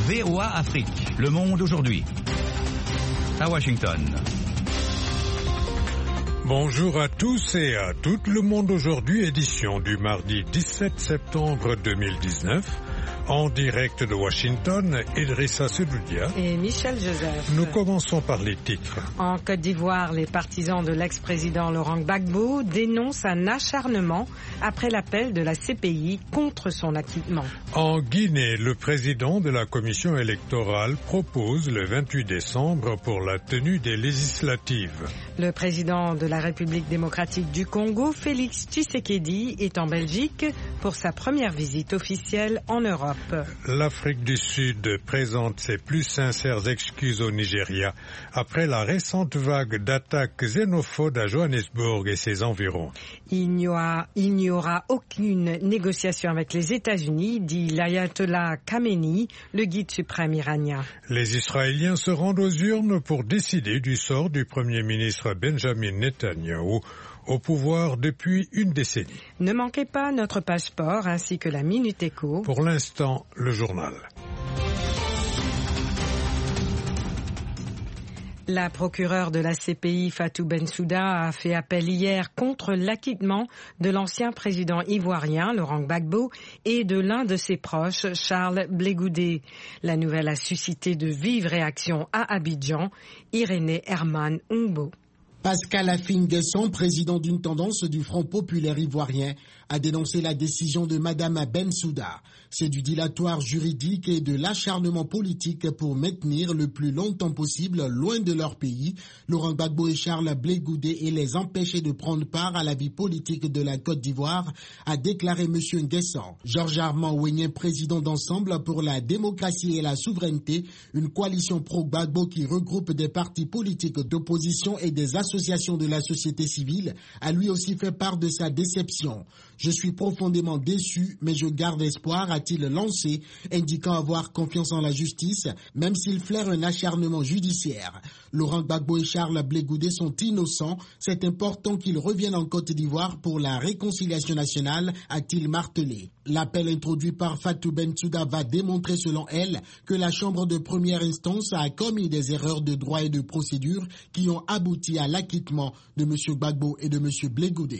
VOA Afrique, Le Monde aujourd'hui. À Washington. Bonjour à tous et à toutes. Le Monde aujourd'hui, édition du mardi 17 septembre 2019. En direct de Washington, Idrissa Sedoudia et Michel Joseph. Nous commençons par les titres. En Côte d'Ivoire, les partisans de l'ex-président Laurent Gbagbo dénoncent un acharnement après l'appel de la CPI contre son acquittement. En Guinée, le président de la commission électorale propose le 28 décembre pour la tenue des législatives. Le président de la République démocratique du Congo, Félix Tshisekedi, est en Belgique pour sa première visite officielle en Europe. L'Afrique du Sud présente ses plus sincères excuses au Nigeria après la récente vague d'attaques xénophobes à Johannesburg et ses environs. Il n'y aura aucune négociation avec les États-Unis, dit l'ayatollah Khamenei, le guide suprême iranien. Les Israéliens se rendent aux urnes pour décider du sort du Premier ministre Benjamin Netanyahou, au pouvoir depuis une décennie. Ne manquez pas notre page sport ainsi que la Minute Éco. Pour l'instant, le journal. La procureure de la CPI, Fatou Bensouda, a fait appel hier contre l'acquittement de l'ancien président ivoirien, Laurent Gbagbo, et de l'un de ses proches, Charles Blé Goudé. La nouvelle a suscité de vives réactions à Abidjan. Irénée Herman Umbo. Pascal Afine-Guesson, président d'une tendance du Front populaire ivoirien, a dénoncé la décision de Madame Bensouda. C'est du dilatoire juridique et de l'acharnement politique pour maintenir le plus longtemps possible, loin de leur pays, Laurent Gbagbo et Charles Blé Goudé et les empêcher de prendre part à la vie politique de la Côte d'Ivoire, a déclaré M. Nguesson. Georges Armand Ouenien, président d'Ensemble pour la démocratie et la souveraineté, une coalition pro-Gbagbo qui regroupe des partis politiques d'opposition et des associations de la société civile, a lui aussi fait part de sa déception. Je suis profondément déçu, mais je garde espoir, a-t-il lancé, indiquant avoir confiance en la justice, même s'il flaire un acharnement judiciaire. Laurent Gbagbo et Charles Blé Goudé sont innocents. C'est important qu'ils reviennent en Côte d'Ivoire pour la réconciliation nationale, a-t-il martelé. L'appel introduit par Fatou Bensouda va démontrer, selon elle, que la Chambre de première instance a commis des erreurs de droit et de procédure qui ont abouti à l'acquittement de M. Gbagbo et de M. Blé Goudé.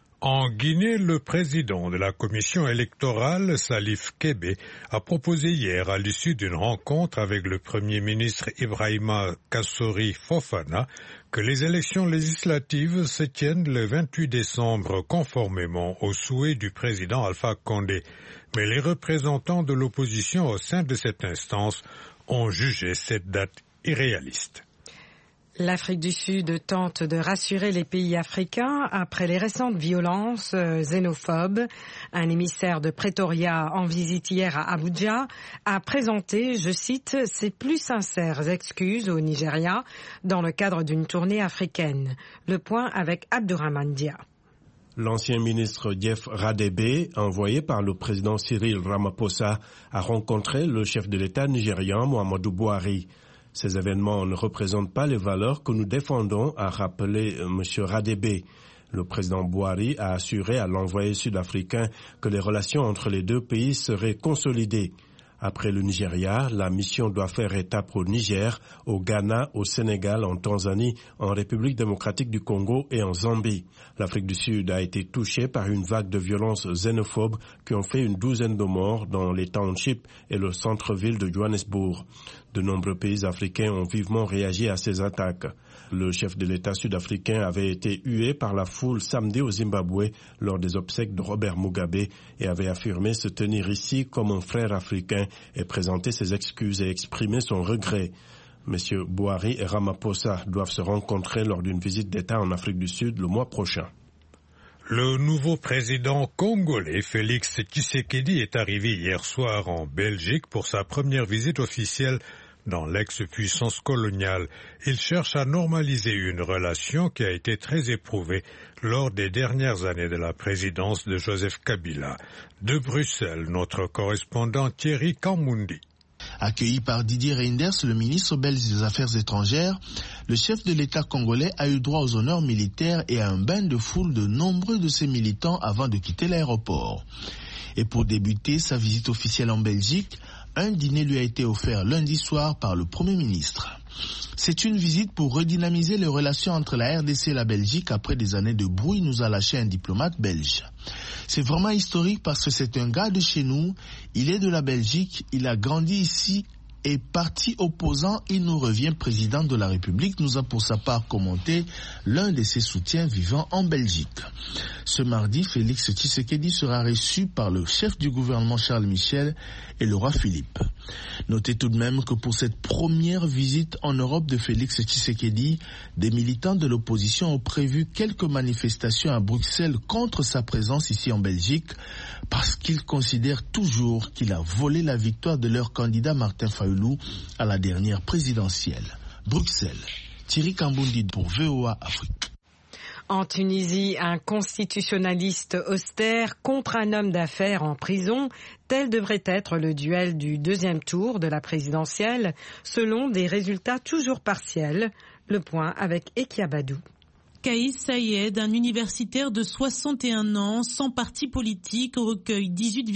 En Guinée, le président de la commission électorale, Salif Kébé, a proposé hier, à l'issue d'une rencontre avec le Premier ministre Ibrahima Kassori Fofana, que les élections législatives se tiennent le 28 décembre conformément aux souhaits du président Alpha Condé. Mais les représentants de l'opposition au sein de cette instance ont jugé cette date irréaliste. L'Afrique du Sud tente de rassurer les pays africains après les récentes violences xénophobes. Un émissaire de Pretoria en visite hier à Abuja a présenté, je cite, ses plus sincères excuses au Nigeria dans le cadre d'une tournée africaine. Le point avec Abdourahmane Dia. L'ancien ministre Jeff Radebe, envoyé par le président Cyril Ramaphosa, a rencontré le chef de l'État nigérian Muhammadu Buhari. Ces événements ne représentent pas les valeurs que nous défendons, a rappelé M. Radebe. Le président Buhari a assuré à l'envoyé sud-africain que les relations entre les deux pays seraient consolidées. Après le Nigeria, la mission doit faire étape au Niger, au Ghana, au Sénégal, en Tanzanie, en République démocratique du Congo et en Zambie. L'Afrique du Sud a été touchée par une vague de violences xénophobes qui ont fait une douzaine de morts dans les townships et le centre-ville de Johannesburg. De nombreux pays africains ont vivement réagi à ces attaques. Le chef de l'État sud-africain avait été hué par la foule samedi au Zimbabwe lors des obsèques de Robert Mugabe et avait affirmé se tenir ici comme un frère africain et présenter ses excuses et exprimer son regret. M. Buhari et Ramaphosa doivent se rencontrer lors d'une visite d'État en Afrique du Sud le mois prochain. Le nouveau président congolais, Félix Tshisekedi, est arrivé hier soir en Belgique pour sa première visite officielle dans l'ex-puissance coloniale. Il cherche à normaliser une relation qui a été très éprouvée lors des dernières années de la présidence de Joseph Kabila. De Bruxelles, notre correspondant Thierry Kamoundi. Accueilli par Didier Reynders, le ministre belge des Affaires étrangères, le chef de l'État congolais a eu droit aux honneurs militaires et à un bain de foule de nombreux de ses militants avant de quitter l'aéroport. Et pour débuter sa visite officielle en Belgique, Un dîner lui a été offert lundi soir par le Premier ministre. C'est une visite pour redynamiser les relations entre la RDC et la Belgique après des années de brouille, nous a lâché un diplomate belge. C'est vraiment historique parce que c'est un gars de chez nous, il est de la Belgique, il a grandi ici et parti opposant, il nous revient président de la République, nous a pour sa part commenté l'un de ses soutiens vivant en Belgique. Ce mardi, Félix Tshisekedi sera reçu par le chef du gouvernement Charles Michel et le roi Philippe. Notez tout de même que pour cette première visite en Europe de Félix Tshisekedi, des militants de l'opposition ont prévu quelques manifestations à Bruxelles contre sa présence ici en Belgique parce qu'ils considèrent toujours qu'il a volé la victoire de leur candidat Martin Fayulu à la dernière présidentielle. Bruxelles, Thierry Kambundi pour VOA Afrique. En Tunisie, un constitutionnaliste austère contre un homme d'affaires en prison. Tel devrait être le duel du deuxième tour de la présidentielle, selon des résultats toujours partiels. Le point avec Ekia Badou. Kaïs Sayed, un universitaire de 61 ans, sans parti politique, recueille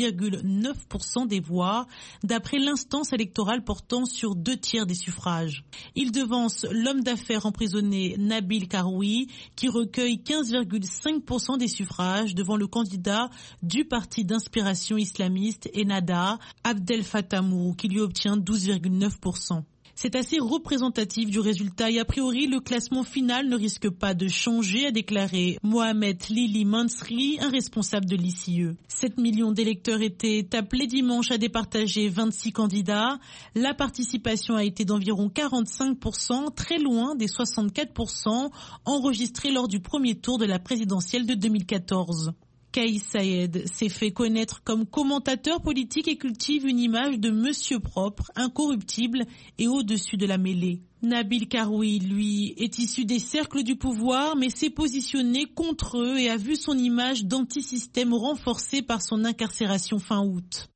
18,9% des voix, d'après l'instance électorale portant sur 2/3 des suffrages. Il devance l'homme d'affaires emprisonné Nabil Karoui, qui recueille 15,5% des suffrages devant le candidat du parti d'inspiration islamiste Ennahda, Abdel Fattah Mourou, qui lui obtient 12,9%. C'est assez représentatif du résultat et a priori le classement final ne risque pas de changer, a déclaré Mohamed Lili Mansri, un responsable de l'ICE. 7 millions d'électeurs étaient appelés dimanche à départager 26 candidats. La participation a été d'environ 45%, très loin des 64% enregistrés lors du premier tour de la présidentielle de 2014. Kaïs Sayed s'est fait connaître comme commentateur politique et cultive une image de monsieur propre, incorruptible et au-dessus de la mêlée. Nabil Karoui, lui, est issu des cercles du pouvoir, mais s'est positionné contre eux et a vu son image d'antisystème renforcée par son incarcération fin août.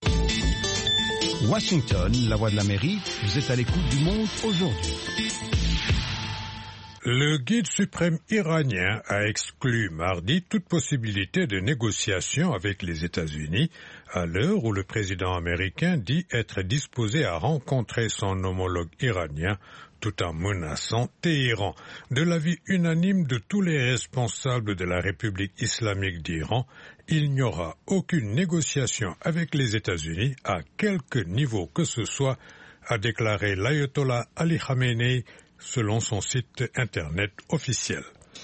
Washington, la voix de l'Amérique, vous êtes à l'écoute du monde aujourd'hui. Le guide suprême iranien a exclu mardi toute possibilité de négociation avec les États-Unis à l'heure où le président américain dit être disposé à rencontrer son homologue iranien tout en menaçant Téhéran. De l'avis unanime de tous les responsables de la République islamique d'Iran, il n'y aura aucune négociation avec les États-Unis à quelque niveau que ce soit, a déclaré l'ayatollah Ali Khamenei selon son site internet officiel.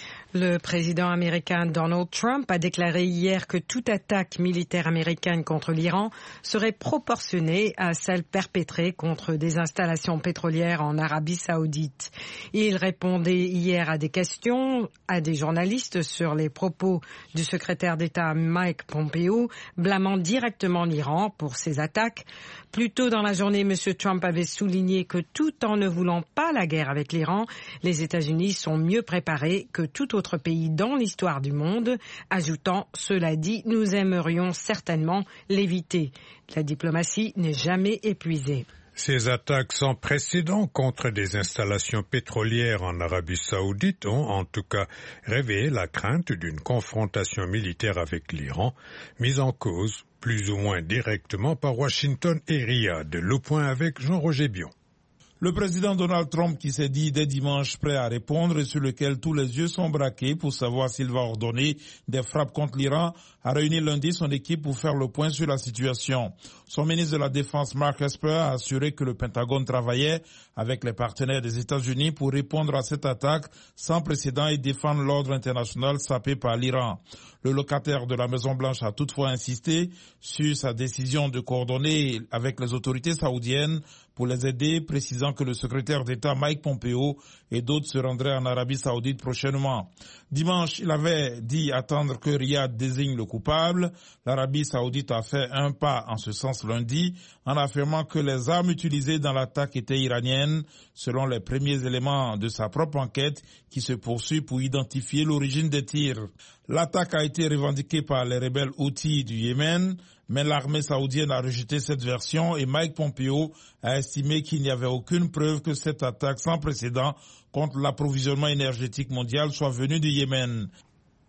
Le président américain Donald Trump a déclaré hier que toute attaque militaire américaine contre l'Iran serait proportionnée à celle perpétrée contre des installations pétrolières en Arabie Saoudite. Il répondait hier à des questions à des journalistes sur les propos du secrétaire d'État Mike Pompeo, blâmant directement l'Iran pour ces attaques. Plus tôt dans la journée, M. Trump avait souligné que tout en ne voulant pas la guerre avec l'Iran, les États-Unis sont mieux préparés que tout autre pays dans l'histoire du monde, ajoutant « Cela dit, nous aimerions certainement l'éviter. La diplomatie n'est jamais épuisée. » Ces attaques sans précédent contre des installations pétrolières en Arabie Saoudite ont en tout cas réveillé la crainte d'une confrontation militaire avec l'Iran, mise en cause plus ou moins directement par Washington et Riyad. Le point avec Jean-Roger Bion. Le président Donald Trump, qui s'est dit dès dimanche prêt à répondre et sur lequel tous les yeux sont braqués pour savoir s'il va ordonner des frappes contre l'Iran, a réuni lundi son équipe pour faire le point sur la situation. Son ministre de la Défense, Mark Esper, a assuré que le Pentagone travaillait avec les partenaires des États-Unis pour répondre à cette attaque sans précédent et défendre l'ordre international sapé par l'Iran. Le locataire de la Maison-Blanche a toutefois insisté sur sa décision de coordonner avec les autorités saoudiennes pour les aider, précisant que le secrétaire d'État Mike Pompeo et d'autres se rendraient en Arabie Saoudite prochainement. Dimanche, il avait dit attendre que Riyad désigne le coupable. L'Arabie Saoudite a fait un pas en ce sens lundi en affirmant que les armes utilisées dans l'attaque étaient iraniennes, selon les premiers éléments de sa propre enquête qui se poursuit pour identifier l'origine des tirs. L'attaque a été revendiquée par les rebelles Houthis du Yémen, mais l'armée saoudienne a rejeté cette version et Mike Pompeo a estimé qu'il n'y avait aucune preuve que cette attaque sans précédent contre l'approvisionnement énergétique mondial soit venue du Yémen.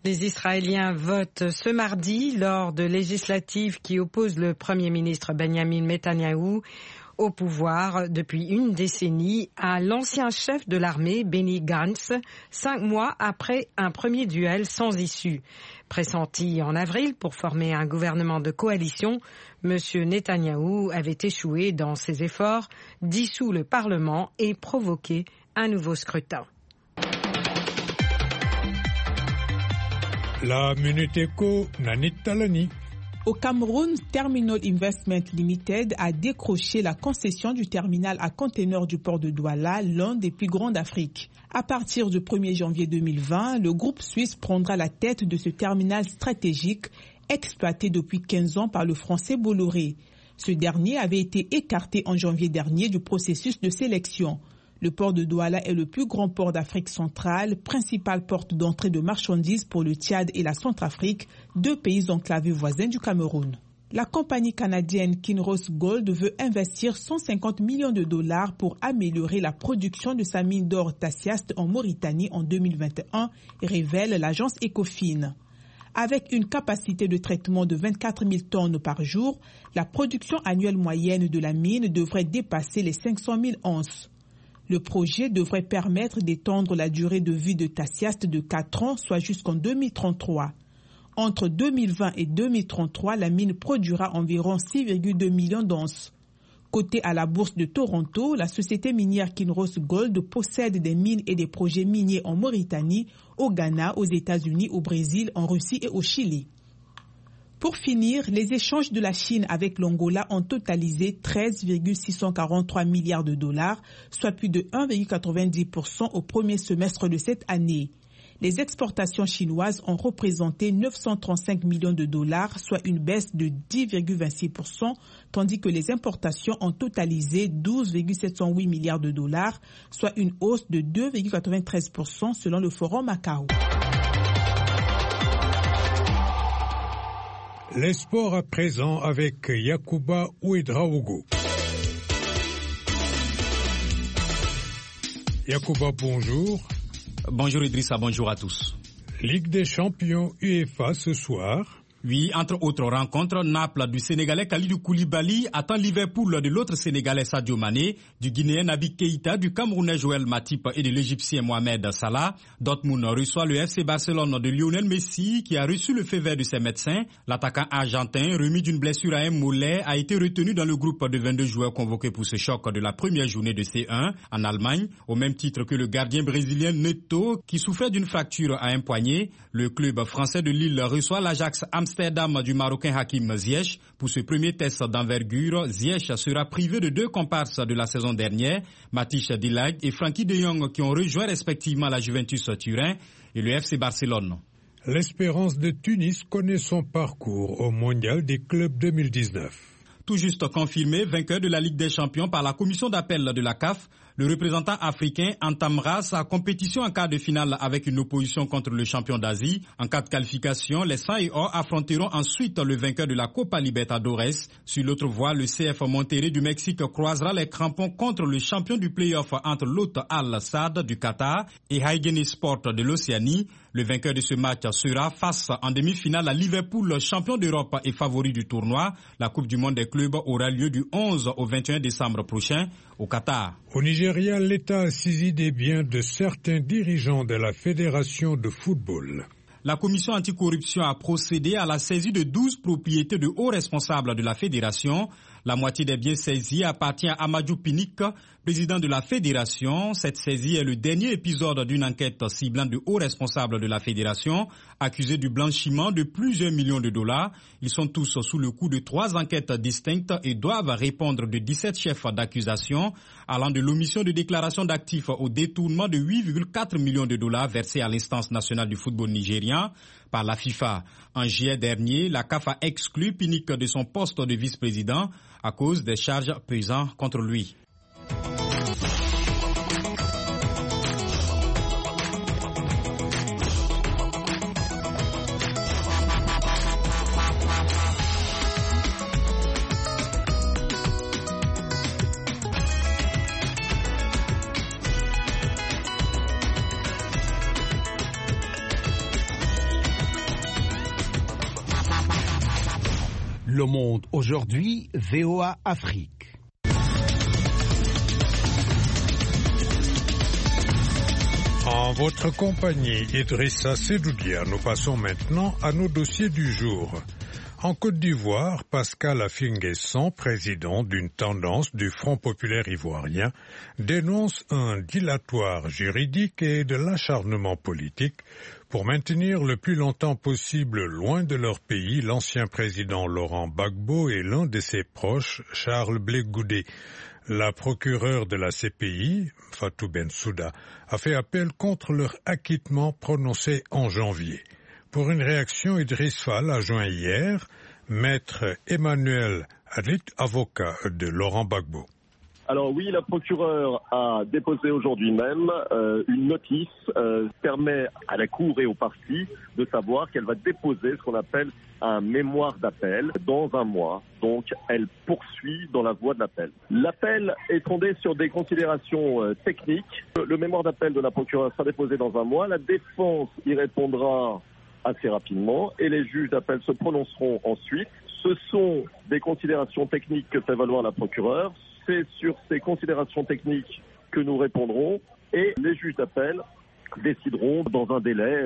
Les Israéliens votent ce mardi lors de législatives qui opposent le Premier ministre Benjamin Netanyahou au pouvoir depuis une décennie à l'ancien chef de l'armée Benny Gantz, 5 mois après un premier duel sans issue. Pressenti en avril pour former un gouvernement de coalition, M. Netanyahou avait échoué dans ses efforts, dissous le Parlement et provoqué un nouveau scrutin. La Minute Éco, Nanit Talani. Au Cameroun, Terminal Investment Limited a décroché la concession du terminal à conteneurs du port de Douala, l'un des plus grands d'Afrique. À partir du 1er janvier 2020, le groupe suisse prendra la tête de ce terminal stratégique exploité depuis 15 ans par le français Bolloré. Ce dernier avait été écarté en janvier dernier du processus de sélection. Le port de Douala est le plus grand port d'Afrique centrale, principale porte d'entrée de marchandises pour le Tchad et la Centrafrique, 2 pays enclavés voisins du Cameroun. La compagnie canadienne Kinross Gold veut investir 150 millions de dollars pour améliorer la production de sa mine d'or Tasiast en Mauritanie en 2021, révèle l'agence Ecofin. Avec une capacité de traitement de 24 000 tonnes par jour, la production annuelle moyenne de la mine devrait dépasser les 500 000 onces. Le projet devrait permettre d'étendre la durée de vie de Tasiast de 4 ans, soit jusqu'en 2033. Entre 2020 et 2033, la mine produira environ 6,2 millions d'onces. Cotée à la bourse de Toronto, la société minière Kinross Gold possède des mines et des projets miniers en Mauritanie, au Ghana, aux États-Unis, au Brésil, en Russie et au Chili. Pour finir, les échanges de la Chine avec l'Angola ont totalisé 13,643 milliards de dollars, soit plus de 1,90% au premier semestre de cette année. Les exportations chinoises ont représenté 935 millions de dollars, soit une baisse de 10,26%, tandis que les importations ont totalisé 12,708 milliards de dollars, soit une hausse de 2,93% selon le Forum Macao. Les sports à présent avec Yacouba Ouedraogo. Yacouba, bonjour. Bonjour Idrissa, bonjour à tous. Ligue des champions UEFA ce soir. Oui, entre autres rencontres, Naples du Sénégalais Kalidou Koulibaly attend Liverpool de l'autre Sénégalais Sadio Mané, du Guinéen Naby Keïta, du Camerounais Joël Matip et de l'Égyptien Mohamed Salah. Dortmund reçoit le FC Barcelone de Lionel Messi qui a reçu le feu vert de ses médecins. L'attaquant argentin, remis d'une blessure à un mollet, a été retenu dans le groupe de 22 joueurs convoqués pour ce choc de la première journée de C1 en Allemagne, au même titre que le gardien brésilien Neto qui souffrait d'une fracture à un poignet. Le club français de Lille reçoit l'Ajax Amsterdam du Marocain Hakim Ziyech. Pour ce premier test d'envergure, Ziyech sera privé de 2 comparses de la saison dernière, Matthijs de Ligt et Frenkie de Jong qui ont rejoint respectivement la Juventus Turin et le FC Barcelone. L'Espérance de Tunis connaît son parcours au Mondial des clubs 2019. Tout juste confirmé, vainqueur de la Ligue des Champions par la commission d'appel de la CAF, le représentant africain entamera sa compétition en quart de finale avec une opposition contre le champion d'Asie. En cas de qualification, les Sang et Or affronteront ensuite le vainqueur de la Copa Libertadores. Sur l'autre voie, le CF Monterrey du Mexique croisera les crampons contre le champion du play-off entre l'hôte Al-Sadd du Qatar et Haïgeni Sport de l'Océanie. Le vainqueur de ce match sera face en demi-finale à Liverpool, champion d'Europe et favori du tournoi. La Coupe du Monde des clubs aura lieu du 11 au 21 décembre prochain au Qatar. Au Nigeria, l'État a saisi des biens de certains dirigeants de la Fédération de football. La commission anticorruption a procédé à la saisie de 12 propriétés de hauts responsables de la fédération. La moitié des biens saisis appartient à Amadou Pinnick, président de la fédération. Cette saisie est le dernier épisode d'une enquête ciblant de hauts responsables de la fédération, accusés du blanchiment de plusieurs millions de dollars. Ils sont tous sous le coup de 3 enquêtes distinctes et doivent répondre de 17 chefs d'accusation, allant de l'omission de déclaration d'actifs au détournement de 8,4 millions de dollars versés à l'instance nationale du football nigérian par la FIFA. En juillet dernier, la CAF a exclu Pinnick de son poste de vice-président à cause des charges pesant contre lui. Le Monde aujourd'hui, VOA Afrique. En votre compagnie, Idrissa Sedoudia, nous passons maintenant à nos dossiers du jour. En Côte d'Ivoire, Pascal Affi-N'Guessan, président d'une tendance du Front populaire ivoirien, dénonce un dilatoire juridique et de l'acharnement politique pour maintenir le plus longtemps possible loin de leur pays l'ancien président Laurent Gbagbo et l'un de ses proches, Charles Blé Goudé. La procureure de la CPI, Fatou Bensouda, a fait appel contre leur acquittement prononcé en janvier. Pour une réaction, Idriss Fall a joint hier Maître Emmanuel Adlit, avocat de Laurent Gbagbo. Alors oui, la procureure a déposé aujourd'hui même une notice permet à la Cour et aux parties de savoir qu'elle va déposer ce qu'on appelle un mémoire d'appel dans un mois. Donc elle poursuit dans la voie de l'appel. L'appel est fondé sur des considérations techniques. Le mémoire d'appel de la procureure sera déposé dans un mois. La défense y répondra assez rapidement et les juges d'appel se prononceront ensuite. Ce sont des considérations techniques que fait valoir la procureure. C'est sur ces considérations techniques que nous répondrons et les juges d'appel décideront dans un délai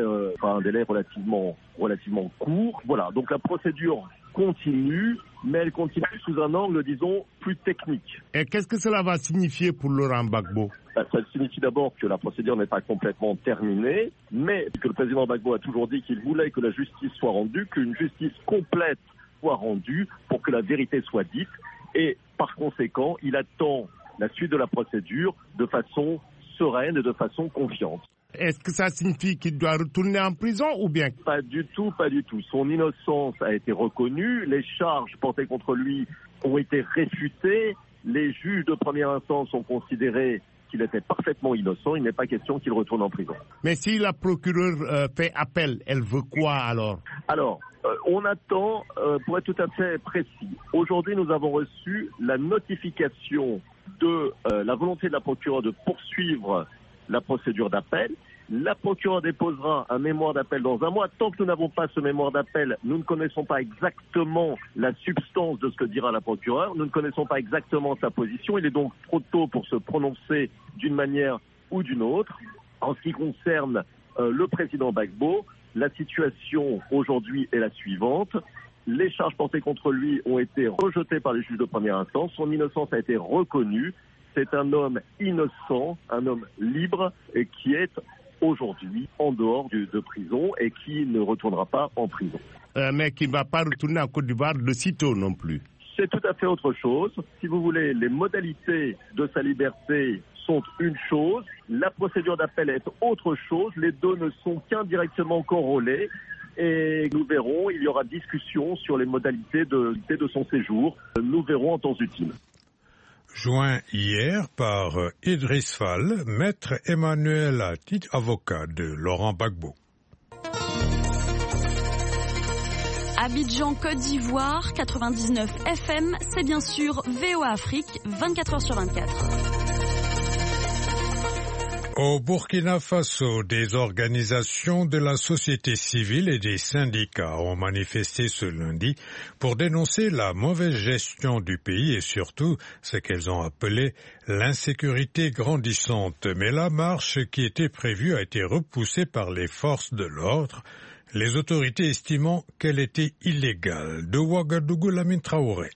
relativement court. Voilà, donc la procédure continue, mais elle continue sous un angle, disons, plus technique. Et qu'est-ce que cela va signifier pour Laurent Gbagbo ? Ça signifie d'abord que la procédure n'est pas complètement terminée, mais que le président Gbagbo a toujours dit qu'il voulait que la justice soit rendue, qu'une justice complète soit rendue pour que la vérité soit dite. Et par conséquent, il attend la suite de la procédure de façon sereine et de façon confiante. Est-ce que ça signifie qu'il doit retourner en prison ou bien ? Pas du tout, pas du tout. Son innocence a été reconnue, les charges portées contre lui ont été réfutées, les juges de première instance ont considéré qu'il était parfaitement innocent, il n'est pas question qu'il retourne en prison. Mais si la procureure fait appel, elle veut quoi alors ? Alors, on attend, pour être tout à fait précis, aujourd'hui nous avons reçu la notification de la volonté de la procureure de poursuivre la procédure d'appel. La procureure déposera un mémoire d'appel dans un mois. Tant que nous n'avons pas ce mémoire d'appel, nous ne connaissons pas exactement la substance de ce que dira la procureure. Nous ne connaissons pas exactement sa position. Il est donc trop tôt pour se prononcer d'une manière ou d'une autre. En ce qui concerne le président Gbagbo, la situation aujourd'hui est la suivante. Les charges portées contre lui ont été rejetées par les juges de première instance. Son innocence a été reconnue. C'est un homme innocent, un homme libre et qui est aujourd'hui en dehors de prison et qui ne retournera pas en prison. Mais qui ne va pas retourner en Côte d'Ivoire de sitôt non plus. C'est tout à fait autre chose. Si vous voulez, les modalités de sa liberté sont une chose, la procédure d'appel est autre chose, les deux ne sont qu'indirectement corrélés et nous verrons, il y aura discussion sur les modalités de son séjour. Nous verrons en temps utile. Joint hier par Idriss Fall, Maître Emmanuel Adlit, avocat de Laurent Gbagbo. Abidjan, Côte d'Ivoire, 99 FM, c'est bien sûr VOA Afrique, 24h sur 24. Au Burkina Faso, des organisations de la société civile et des syndicats ont manifesté ce lundi pour dénoncer la mauvaise gestion du pays et surtout ce qu'elles ont appelé l'insécurité grandissante. Mais la marche qui était prévue a été repoussée par les forces de l'ordre, les autorités estimant qu'elle était illégale. De Ouagadougou, Lamine Traoré.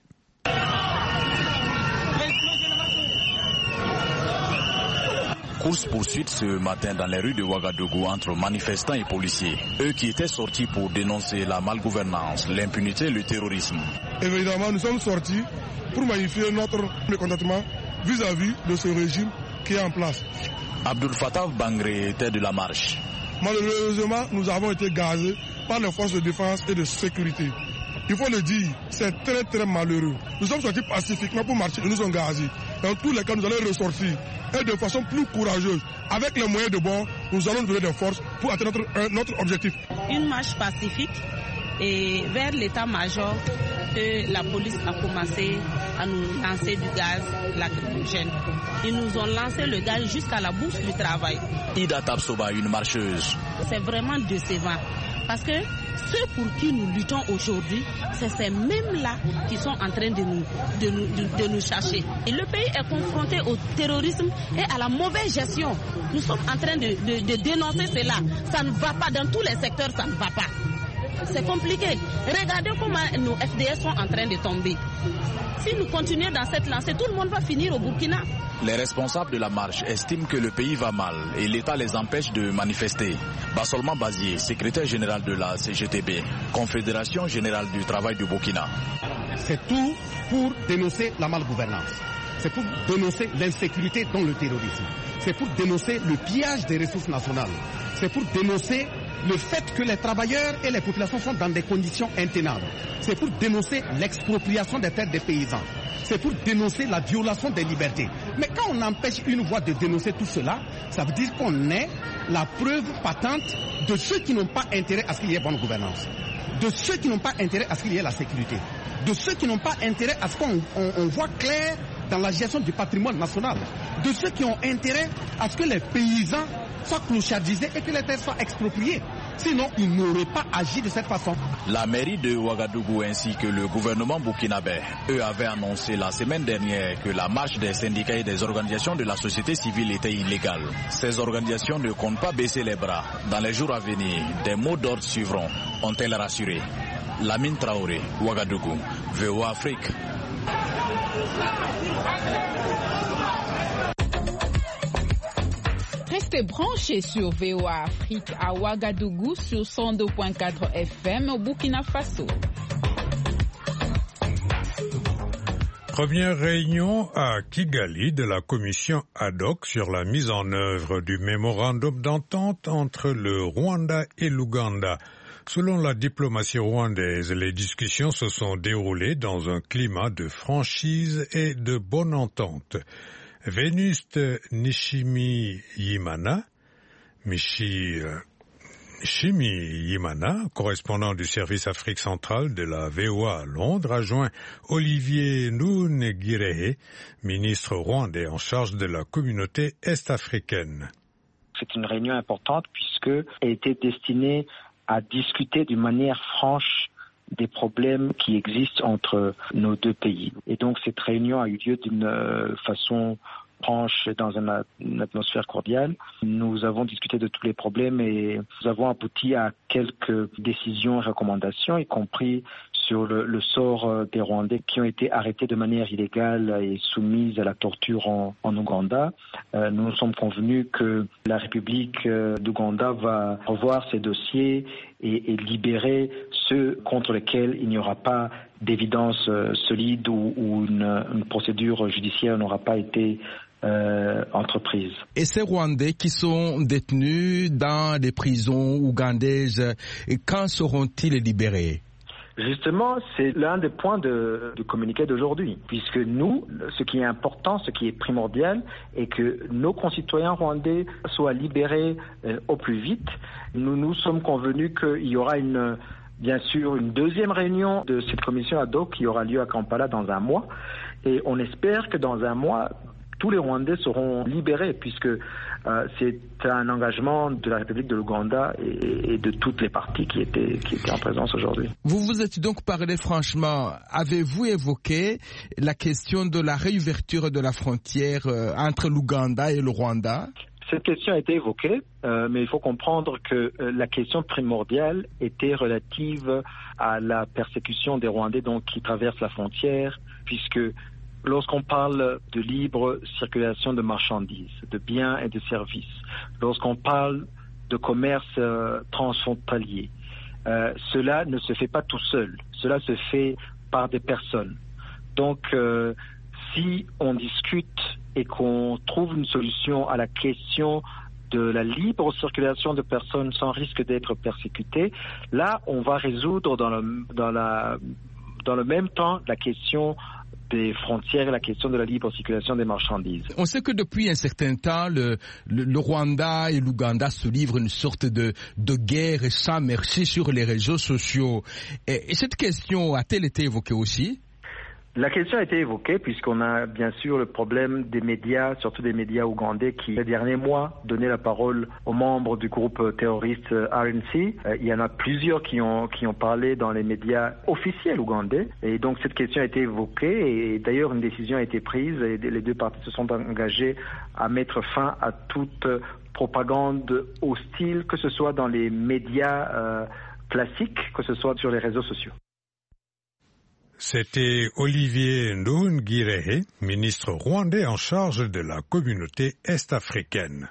Course-poursuite ce matin dans les rues de Ouagadougou entre manifestants et policiers. Eux qui étaient sortis pour dénoncer la malgouvernance, l'impunité et le terrorisme. Évidemment, nous sommes sortis pour magnifier notre mécontentement vis-à-vis de ce régime qui est en place. Abdul Fattah Bangré était de la marche. Malheureusement, nous avons été gazés par les forces de défense et de sécurité. Il faut le dire, c'est très très malheureux. Nous sommes sortis pacifiquement pour marcher et nous sommes gazés. Dans tous les cas, nous allons ressortir et de façon plus courageuse. Avec les moyens de bord, nous allons donner des forces pour atteindre notre objectif. Une marche pacifique et vers l'état-major que la police a commencé à nous lancer du gaz lacrymogène. Ils nous ont lancé le gaz jusqu'à la bourse du travail. Ida Tapsoba, une marcheuse. C'est vraiment décevant parce que ceux pour qui nous luttons aujourd'hui, c'est ces mêmes-là qui sont en train de nous chercher. Et le pays est confronté au terrorisme et à la mauvaise gestion. Nous sommes en train de dénoncer cela. Ça ne va pas dans tous les secteurs, ça ne va pas. C'est compliqué. Regardez comment nos FDS sont en train de tomber. Si nous continuons dans cette lancée, tout le monde va finir au Burkina. Les responsables de la marche estiment que le pays va mal et l'État les empêche de manifester. Bassolman Bazié, secrétaire général de la CGTB, Confédération générale du travail du Burkina. C'est tout pour dénoncer la malgouvernance. C'est pour dénoncer l'insécurité dans le terrorisme. C'est pour dénoncer le pillage des ressources nationales. C'est pour dénoncer le fait que les travailleurs et les populations sont dans des conditions intenables. C'est pour dénoncer l'expropriation des terres des paysans. C'est pour dénoncer la violation des libertés. Mais quand on empêche une voix de dénoncer tout cela, ça veut dire qu'on est la preuve patente de ceux qui n'ont pas intérêt à ce qu'il y ait bonne gouvernance, de ceux qui n'ont pas intérêt à ce qu'il y ait la sécurité, de ceux qui n'ont pas intérêt à ce qu'on voit clair dans la gestion du patrimoine national, de ceux qui ont intérêt à ce que les paysans soient clochardisés et que les terres soient expropriées. Sinon, ils n'auraient pas agi de cette façon. La mairie de Ouagadougou ainsi que le gouvernement burkinabé, eux, avaient annoncé la semaine dernière que la marche des syndicats et des organisations de la société civile était illégale. Ces organisations ne comptent pas baisser les bras. Dans les jours à venir, des mots d'ordre suivront, ont-elles rassuré. Lamine Traoré, Ouagadougou, VOA Afrique. Restez branchés sur VOA Afrique à Ouagadougou sur 102.4 FM au Burkina Faso. Première réunion à Kigali de la commission ad hoc sur la mise en œuvre du mémorandum d'entente entre le Rwanda et l'Ouganda. Selon la diplomatie rwandaise, les discussions se sont déroulées dans un climat de franchise et de bonne entente. Venuste Nishimiyimana, correspondant du service Afrique centrale de la VOA à Londres, a joint Olivier Nduhungirehe, ministre rwandais en charge de la communauté est-africaine. C'est une réunion importante puisqu'elle était destinée à discuter d'une manière franche des problèmes qui existent entre nos deux pays. Et donc cette réunion a eu lieu d'une façon franche dans une atmosphère cordiale. Nous avons discuté de tous les problèmes et nous avons abouti à quelques décisions et recommandations, y compris sur le sort des Rwandais qui ont été arrêtés de manière illégale et soumis à la torture en Ouganda. Nous nous sommes convenus que la République d'Ouganda va revoir ses dossiers et libérer ceux contre lesquels il n'y aura pas d'évidence solide ou une procédure judiciaire n'aura pas été entreprise. Et ces Rwandais qui sont détenus dans des prisons ougandaises, quand seront-ils libérés? Justement, c'est l'un des points de communiqué d'aujourd'hui, puisque nous, ce qui est important, ce qui est primordial, est que nos concitoyens rwandais soient libérés au plus vite. Nous sommes convenus qu'il y aura bien sûr une deuxième réunion de cette commission ad hoc qui aura lieu à Kampala dans un mois, et on espère que dans un mois, tous les Rwandais seront libérés, puisque c'est un engagement de la République de l'Ouganda et de toutes les parties qui étaient en présence aujourd'hui. Vous vous êtes donc parlé franchement. Avez-vous évoqué la question de la réouverture de la frontière entre l'Ouganda et le Rwanda? Cette question a été évoquée, mais il faut comprendre que la question primordiale était relative à la persécution des Rwandais donc, qui traversent la frontière, puisque lorsqu'on parle de libre circulation de marchandises, de biens et de services, lorsqu'on parle de commerce transfrontalier, cela ne se fait pas tout seul, cela se fait par des personnes. Donc, si on discute et qu'on trouve une solution à la question de la libre circulation de personnes sans risque d'être persécutées, là, on va résoudre dans le même temps la question des frontières et la question de la libre circulation des marchandises. On sait que depuis un certain temps, le Rwanda et l'Ouganda se livrent une sorte de guerre sans merci sur les réseaux sociaux. Et cette question a-t-elle été évoquée aussi? La question a été évoquée puisqu'on a bien sûr le problème des médias, surtout des médias ougandais qui, les derniers mois, donnaient la parole aux membres du groupe terroriste RNC. Il y en a plusieurs qui ont parlé dans les médias officiels ougandais. Et donc cette question a été évoquée et d'ailleurs une décision a été prise et les deux parties se sont engagées à mettre fin à toute propagande hostile, que ce soit dans les médias classiques, que ce soit sur les réseaux sociaux. C'était Olivier Nduhungirehe, ministre rwandais en charge de la communauté est-africaine.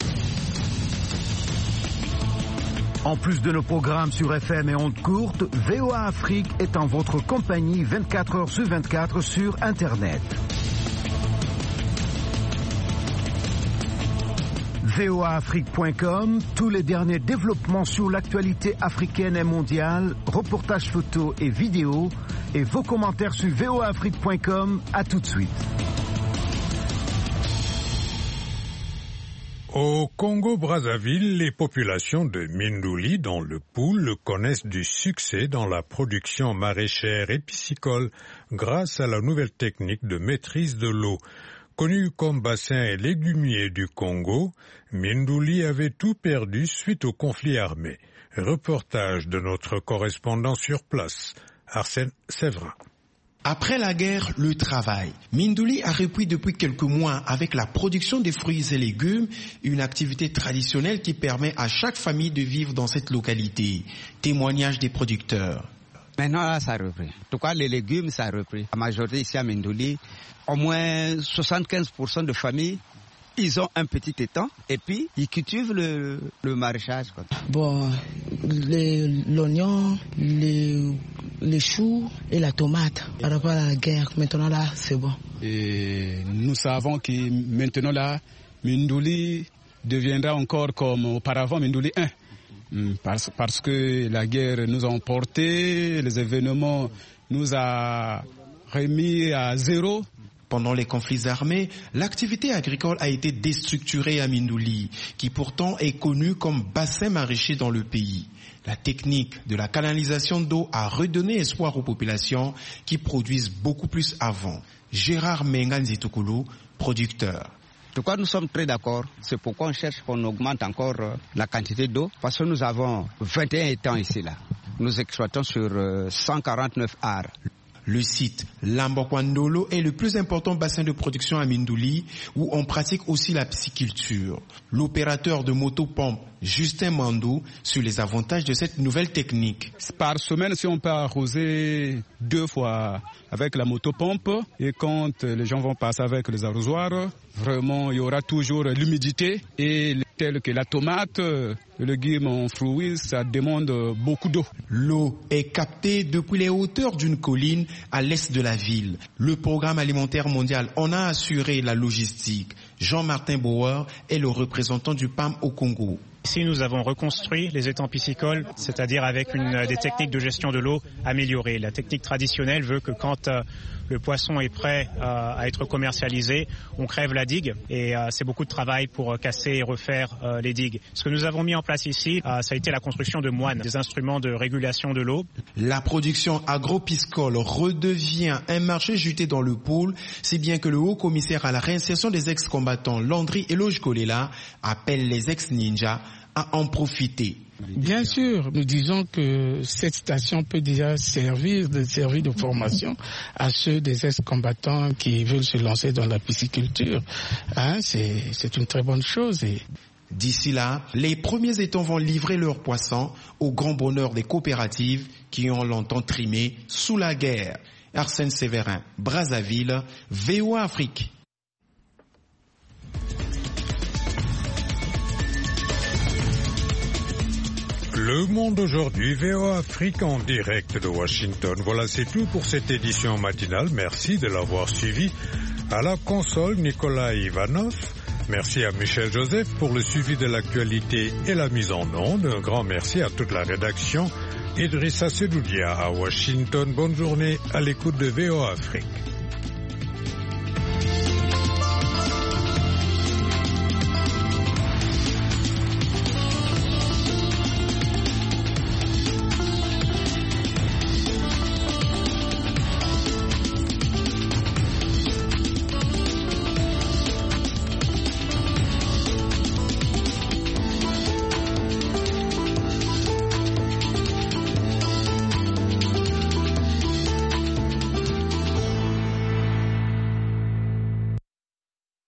En plus de nos programmes sur FM et ondes courtes, VOA Afrique est en votre compagnie 24 heures sur 24 sur Internet. voaafrique.com, tous les derniers développements sur l'actualité africaine et mondiale, reportages photos et vidéos, et vos commentaires sur voaafrique.com. À tout de suite. Au Congo-Brazzaville, les populations de Mindouli, dans le Poul, connaissent du succès dans la production maraîchère et piscicole grâce à la nouvelle technique de maîtrise de l'eau. Connu comme bassin légumier du Congo, Mindouli avait tout perdu suite au conflit armé. Reportage de notre correspondant sur place, Arsène Séverin. Après la guerre, le travail. Mindouli a repris depuis quelques mois avec la production des fruits et légumes, une activité traditionnelle qui permet à chaque famille de vivre dans cette localité. Témoignage des producteurs. Maintenant, là, ça a repris. En tout cas, les légumes, ça a repris. La majorité ici à Mindouli, au moins 75% de familles, ils ont un petit étang et puis ils cultivent le maraîchage. Bon, l'oignon, les choux et la tomate. Par rapport à la guerre, maintenant là, c'est bon. Et nous savons que maintenant là, Mindouli deviendra encore comme auparavant Mindouli 1. Parce que la guerre nous a emporté, les événements nous a remis à zéro. Pendant les conflits armés, l'activité agricole a été déstructurée à Mindouli, qui pourtant est connue comme bassin maraîcher dans le pays. La technique de la canalisation d'eau a redonné espoir aux populations qui produisent beaucoup plus avant. Gérard Menganzitokulu, producteur. En tout cas, nous sommes très d'accord. C'est pourquoi on cherche qu'on augmente encore la quantité d'eau. Parce que nous avons 21 étangs ici, là. Nous exploitons sur 149 ares. Le site Lambokwandolo est le plus important bassin de production à Mindouli, où on pratique aussi la pisciculture. L'opérateur de motopompe Justin Mandou sur les avantages de cette nouvelle technique. Par semaine, si on peut arroser 2 fois avec la motopompe, et quand les gens vont passer avec les arrosoirs, vraiment il y aura toujours l'humidité, et tel que la tomate, le légume en fruits, ça demande beaucoup d'eau. L'eau est captée depuis les hauteurs d'une colline à l'est de la ville. Le programme alimentaire mondial en a assuré la logistique. Jean-Martin Bauer est le représentant du PAM au Congo. Ici, nous avons reconstruit les étangs piscicoles, c'est-à-dire avec des techniques de gestion de l'eau améliorées. La technique traditionnelle veut que quand le poisson est prêt à être commercialisé, on crève la digue et c'est beaucoup de travail pour casser et refaire les digues. Ce que nous avons mis en place ici, ça a été la construction de moines, des instruments de régulation de l'eau. La production agro-piscicole redevient un marché juté dans le pôle, si bien que le haut-commissaire à la réinsertion des ex-combattants Landry Eloge Kolela appelle les ex-ninjas à en profiter. Bien sûr, nous disons que cette station peut déjà servir de formation à ceux des ex-combattants qui veulent se lancer dans la pisciculture. C'est une très bonne chose. D'ici là, les premiers étangs vont livrer leurs poissons au grand bonheur des coopératives qui ont longtemps trimé sous la guerre. Arsène Séverin, Brazzaville, VOA Afrique. Le Monde aujourd'hui, VOA Afrique en direct de Washington. Voilà, c'est tout pour cette édition matinale. Merci de l'avoir suivi. À la console, Nicolas Ivanov. Merci à Michel Joseph pour le suivi de l'actualité et la mise en onde. Un grand merci à toute la rédaction. Idrissa Sedoudia à Washington. Bonne journée à l'écoute de VOA Afrique.